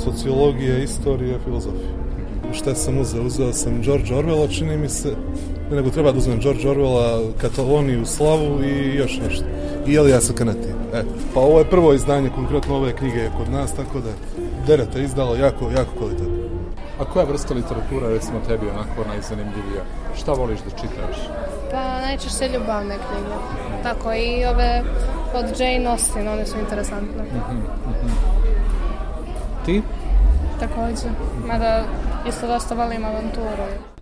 sociologije, istorije, filozofije. Šta sam uzeo? Uzeo sam George Orwella, čini mi se, nego treba da uzmem George Orwella, Kataloniju, Slavu i još nešto. I Eliasa Kanetija. Pa ovo je prvo izdanje konkretno ove knjige kod nas, tako da Dereta izdalo jako kvalitetno. A koja vrsta literatura recimo tebi onako najzanimljivija? Šta voliš da čitaš? Pa najčešće ljubavne knjige. Tako i ove od Jane Austen, one su interesantne. Ti? Također, mada isto dosta volim avanturu.